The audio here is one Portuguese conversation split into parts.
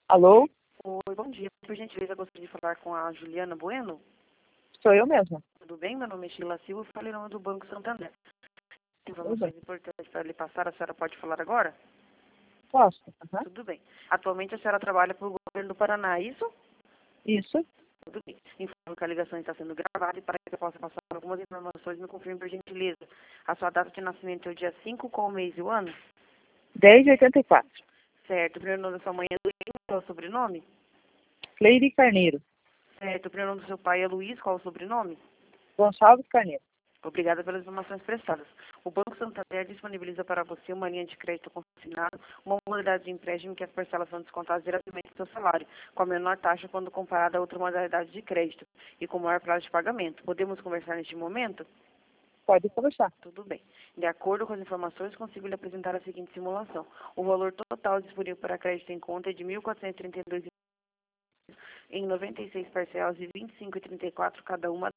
Alô? Oi, bom dia. Por gentileza, gostaria de falar com a Juliana Bueno. Sou eu mesma. Tudo bem? Meu nome é Sheila Silva, falei em nome do Banco Santander. Tudo bem. Informações importantes para lhe passar, a senhora pode falar agora? Posso? Aham. Tudo bem. Atualmente a senhora trabalha para o governo do Paraná, é isso? Isso. Tudo bem. Informo que a ligação está sendo gravada e para que eu possa passar algumas informações, me confirme por gentileza. A sua data de nascimento é o dia 5, qual o mês e o ano? 1084. Certo. O primeiro nome da sua mãe é Luiz, qual é o sobrenome? Cleide Carneiro. Certo. O primeiro nome do seu pai é Luiz, qual é o sobrenome? Gonçalves Carneiro. Obrigada pelas informações prestadas. O Banco Santander disponibiliza para você uma linha de crédito consignado, uma modalidade de empréstimo que as parcelas são descontadas diretamente do seu salário, com a menor taxa quando comparada a outra modalidade de crédito e com maior prazo de pagamento. Podemos conversar neste momento? Pode conversar. Tudo bem. De acordo com as informações, consigo lhe apresentar a seguinte simulação. O valor total disponível para crédito em conta é de R$ 1.432 em 96 parcelas de R$ 25,34 cada uma.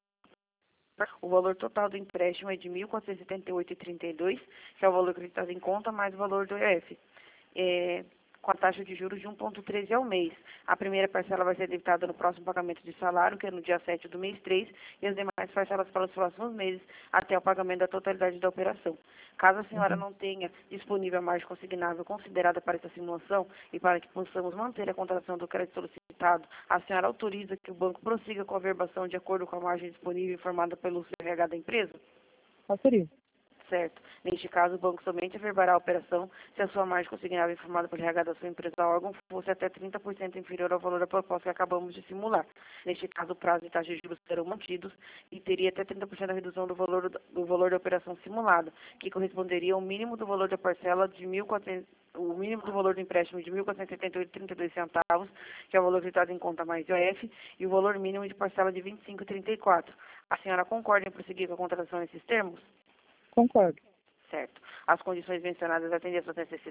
O valor total do empréstimo é de R$ 1.478,32, que é o valor acreditado em conta, mais o valor do EF, com a taxa de juros de 1,13 ao mês. A primeira parcela vai ser debitada no próximo pagamento de salário, que é no dia 7 do mês 3, e as demais parcelas para os próximos meses, até o pagamento da totalidade da operação. Caso a senhora não tenha disponível a margem consignável considerada para essa simulação e para que possamos manter a contratação do crédito solicitado, a senhora autoriza que o banco prossiga com a verbação de acordo com a margem disponível informada pelo RH da empresa? Autorizo. Certo. Neste caso, o banco somente averbará a operação se a sua margem consignada informada pelo RH da sua empresa ou órgão fosse até 30% inferior ao valor da proposta que acabamos de simular. Neste caso, o prazo e taxa de juros serão mantidos e teria até 30% da redução do valor da operação simulada, que corresponderia ao mínimo do valor da parcela de 1.400, o mínimo do valor do empréstimo de R$ 1.478,32, que é o valor acreditado em conta mais IOF, e o valor mínimo de parcela de R$ 25,34. A senhora concorda em prosseguir com a contratação nesses termos? Concordo. Certo. As condições mencionadas atendem às suas necessidades.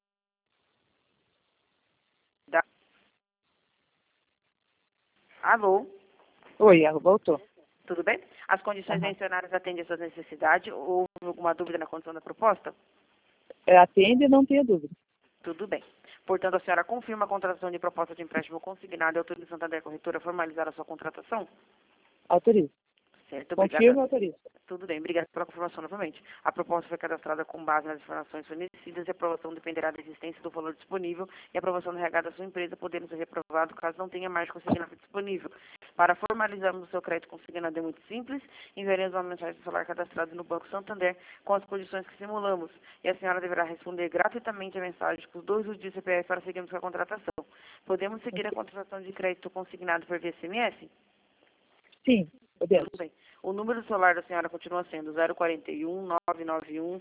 Alô? Oi, ela voltou. Tudo bem? As condições Aham. mencionadas atendem às suas necessidades. Houve alguma dúvida na condição da proposta? Atende, não tenha dúvida. Tudo bem. Portanto, a senhora confirma a contratação de proposta de empréstimo consignado e autoriza a Santander Corretora a formalizar a sua contratação? Autorizo. Certo, obrigada. Confirmo, autorizo. Tudo bem, obrigada pela confirmação novamente. A proposta foi cadastrada com base nas informações fornecidas e a aprovação dependerá da existência do valor disponível e a aprovação do RH da sua empresa, podendo ser reprovado caso não tenha margem consignada disponível. Para formalizarmos o seu crédito consignado é muito simples, enviaremos uma mensagem do celular cadastrado no Banco Santander com as condições que simulamos e a senhora deverá responder gratuitamente a mensagem com os 2 últimos de CPF para seguirmos com a contratação. Podemos seguir a contratação de crédito consignado por via SMS? Sim, podemos. Tudo bem. O número do celular da senhora continua sendo 041 991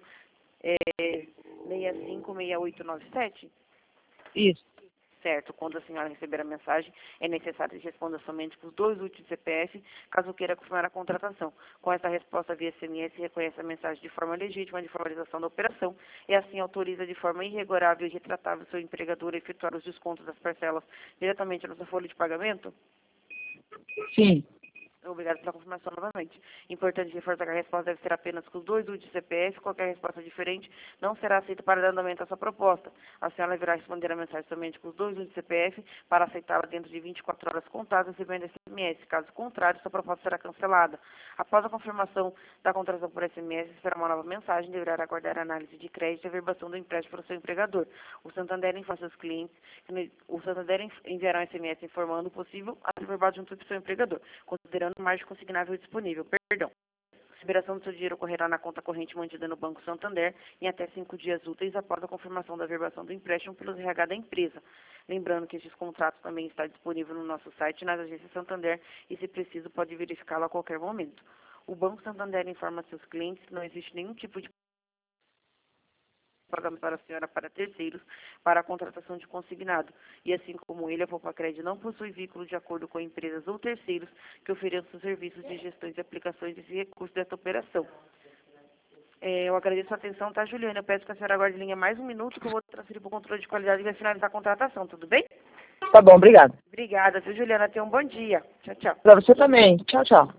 656897? Isso. Certo. Quando a senhora receber a mensagem, é necessário que responda somente com os 2 últimos CPF, caso queira confirmar a contratação. Com essa resposta via SMS, reconhece a mensagem de forma legítima de formalização da operação e assim autoriza de forma irregulável e retratável seu empregador a efetuar os descontos das parcelas diretamente na sua folha de pagamento? Sim. Obrigado pela confirmação novamente. Importante reforçar que a resposta deve ser apenas com os 2 últimos CPF. Qualquer resposta diferente não será aceita para dar andamento à sua proposta. A senhora deverá responder a mensagem somente com os 2 últimos CPF para aceitá-la dentro de 24 horas contadas, recebendo SMS. Caso contrário, sua proposta será cancelada. Após a confirmação da contratação por SMS, esperar uma nova mensagem, deverá aguardar a análise de crédito e a verbação do empréstimo para o seu empregador. O Santander informa seus clientes o Santander enviará um SMS informando o possível a ser verbado junto com o seu empregador, considerando margem consignável disponível. Perdão. A liberação do seu dinheiro ocorrerá na conta corrente mantida no Banco Santander em até 5 dias úteis após a confirmação da verbação do empréstimo pelo RH da empresa. Lembrando que estes contratos também está disponível no nosso site nas agências Santander e, se preciso, pode verificá-lo a qualquer momento. O Banco Santander informa seus clientes que não existe nenhum tipo de pagamento para a senhora para terceiros para a contratação de consignado. E assim como ele, a Poupa-Crédito não possui vínculo de acordo com empresas ou terceiros que ofereçam serviços de gestão de aplicações desse recurso desta operação. Eu agradeço a atenção, tá, Juliana? Eu peço que a senhora aguarde em linha mais um minuto que eu vou transferir para o controle de qualidade e vai finalizar a contratação, tudo bem? Tá bom, obrigada. Obrigada, viu, Juliana? Tenha um bom dia. Tchau, tchau. Pra você também. Tchau, tchau.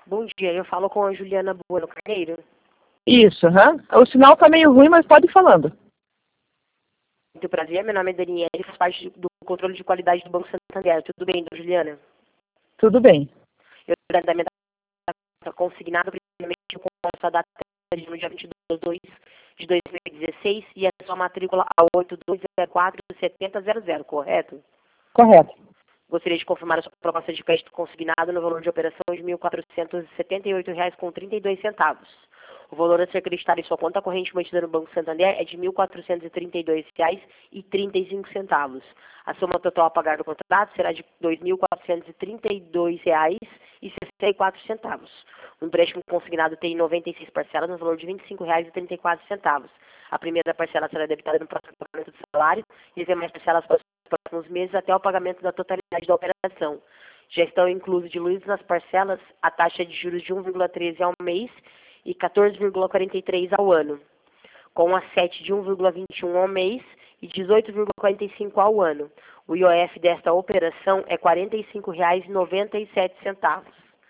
Bom dia, eu falo com a Juliana Bueno Carneiro. Isso, aham. O sinal tá meio ruim, mas pode ir falando. Muito prazer, meu nome é Daniela e faço parte do controle de qualidade do Banco Santander. Tudo bem, dona Juliana? Tudo bem. Eu da minha data consignado, primeiramente eu conto a data no dia 22 de 2016 e a sua matrícula a 8204-7000, correto? Correto. Gostaria de confirmar a sua proposta de crédito consignado no valor de operação de R$ 1.478,32. O valor a ser acreditado em sua conta corrente mantida no Banco Santander é de R$ 1.432,35. A soma total a pagar do contrato será de R$ 2.432,64. O empréstimo consignado tem 96 parcelas no valor de R$ 25,34. A primeira parcela será debitada no próximo pagamento do salário e as demais parcelas para os próximos meses até o pagamento da totalidade da operação. Já estão diluídos nas parcelas a taxa de juros de 1,13 ao mês e 14,43 ao ano, com a 7 de 1,21 ao mês e 18,45 ao ano. O IOF desta operação é R$ 45,97.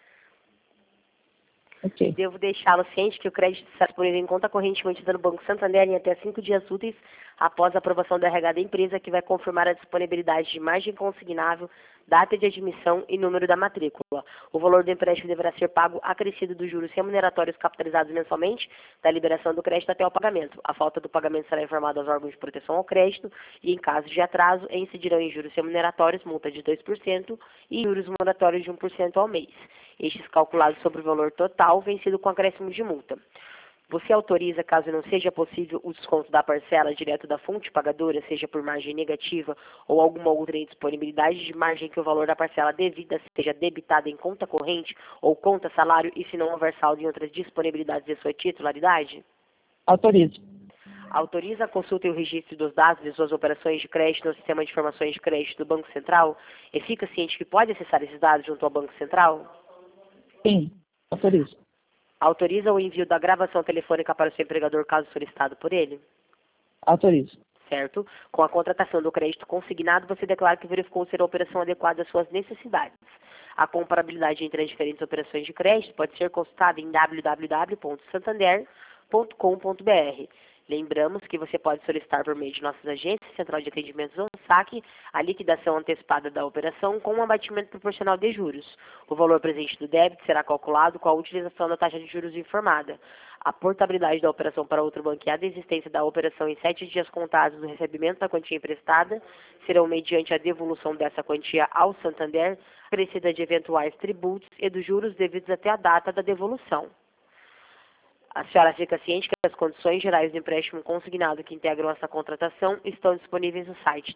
Ok. Devo deixá-lo ciente que o crédito será disponível em conta corrente mantida no Banco Santander em até 5 dias úteis após a aprovação do RH da empresa, que vai confirmar a disponibilidade de margem consignável, data de admissão e número da matrícula. O valor do empréstimo deverá ser pago acrescido dos juros remuneratórios capitalizados mensalmente da liberação do crédito até o pagamento. A falta do pagamento será informada aos órgãos de proteção ao crédito e, em caso de atraso, incidirão em juros remuneratórios, multa de 2% e juros moratórios de 1% ao mês. Estes calculados sobre o valor total, vencido com acréscimo de multa. Você autoriza, caso não seja possível, o desconto da parcela direto da fonte pagadora, seja por margem negativa ou alguma outra indisponibilidade de margem que o valor da parcela devida seja debitado em conta corrente ou conta salário e se não houver saldo em outras disponibilidades de sua titularidade? Autorizo. Autoriza a consulta e o registro dos dados de suas operações de crédito no Sistema de Informações de Crédito do Banco Central e fica ciente que pode acessar esses dados junto ao Banco Central? Sim, autorizo. Autoriza o envio da gravação telefônica para o seu empregador caso solicitado por ele? Autorizo. Certo? Com a contratação do crédito consignado, você declara que verificou ser a operação adequada às suas necessidades. A comparabilidade entre as diferentes operações de crédito pode ser consultada em www.santander.com.br. Lembramos que você pode solicitar por meio de nossas agências, Central de Atendimentos ou SAC, a liquidação antecipada da operação com um abatimento proporcional de juros. O valor presente do débito será calculado com a utilização da taxa de juros informada. A portabilidade da operação para outro banco e a desistência da operação em 7 dias contados do recebimento da quantia emprestada serão mediante a devolução dessa quantia ao Santander, acrescida de eventuais tributos e dos juros devidos até a data da devolução. A senhora fica ciente que as condições gerais do empréstimo consignado que integram essa contratação estão disponíveis no site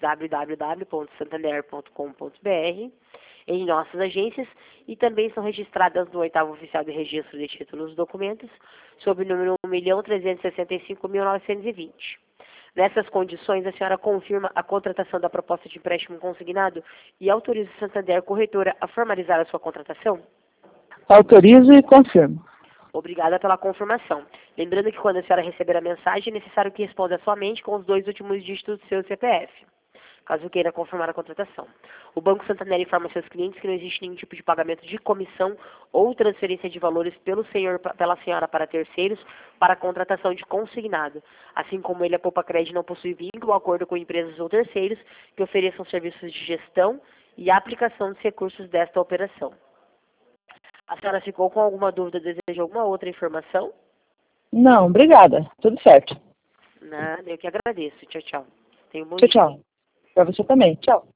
www.santander.com.br, em nossas agências, e também são registradas no 8º Oficial de Registro de Títulos e Documentos, sob o número 1.365.920. Nessas condições, a senhora confirma a contratação da proposta de empréstimo consignado e autoriza o Santander Corretora a formalizar a sua contratação? Autorizo e confirmo. Obrigada pela confirmação. Lembrando que quando a senhora receber a mensagem, é necessário que responda somente com os 2 últimos dígitos do seu CPF, caso queira confirmar a contratação. O Banco Santander informa seus clientes que não existe nenhum tipo de pagamento de comissão ou transferência de valores pela senhora para terceiros para a contratação de consignado. Assim como ele, a Poupa Crédito não possui vínculo ou acordo com empresas ou terceiros que ofereçam serviços de gestão e aplicação dos recursos desta operação. A senhora ficou com alguma dúvida, deseja alguma outra informação? Não, obrigada. Tudo certo. Nada, eu que agradeço. Tchau, tchau. Tenha um bom Tchau, dia. tchau. Para você também. Tchau.